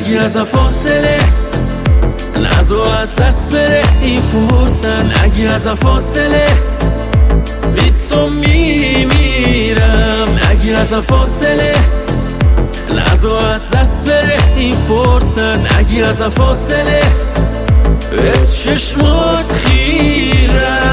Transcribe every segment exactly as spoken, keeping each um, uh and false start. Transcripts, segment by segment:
نگی از فاصله، نزو از دست بره این فرصت. نگی از فاصله بی تو میمیرم. نگی از فاصله، نزو از دست بره این فرصت. نگی از فاصله به چشمات خیرم.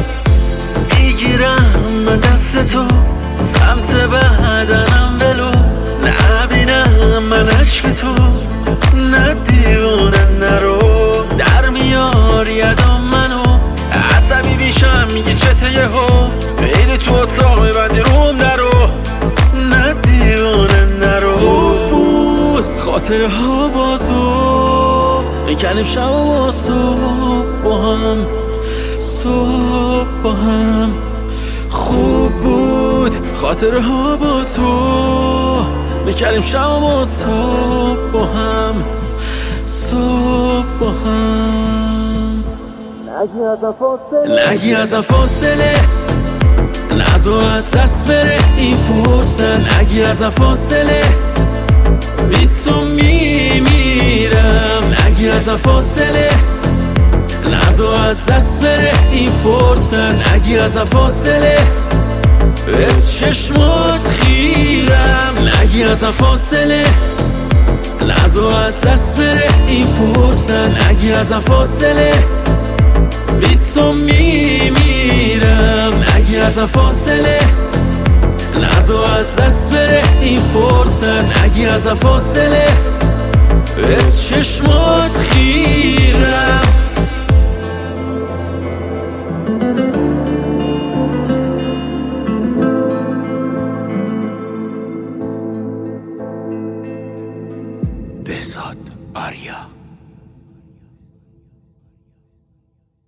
میگیرم به دست تو سمت بدنم ولو نبینم من عشق تو. نه دیوانه نرو در میاری یدام منو. عصبی بیشم میگی چته یه ها بین تو اتاق میبندی روم درو. نه دیوانه نرو. خوب بود خاطره ها با تو، میکنیم شب و صبح با هم، صبح با هم. خوب بود خاطره ها با تو، میکردیم شب و صبح با هم، صبح با هم. نگی از فاصله، نگی از فاصله، نزو از دست بره این فرصت. نگی از فاصله بی تو میمیرم. نگی از فاصله، نزو از دست بره این فرصت. نگی از فاصله به چشمات خیرم. نگی از فاصله، نزو از دست بره این فرصت. نگی از فاصله بی تو میمیرم. نگی از فاصله، نزو از دست بره این فرصت. نگی از فاصله به چشمات خیرم. بهزاد آریا.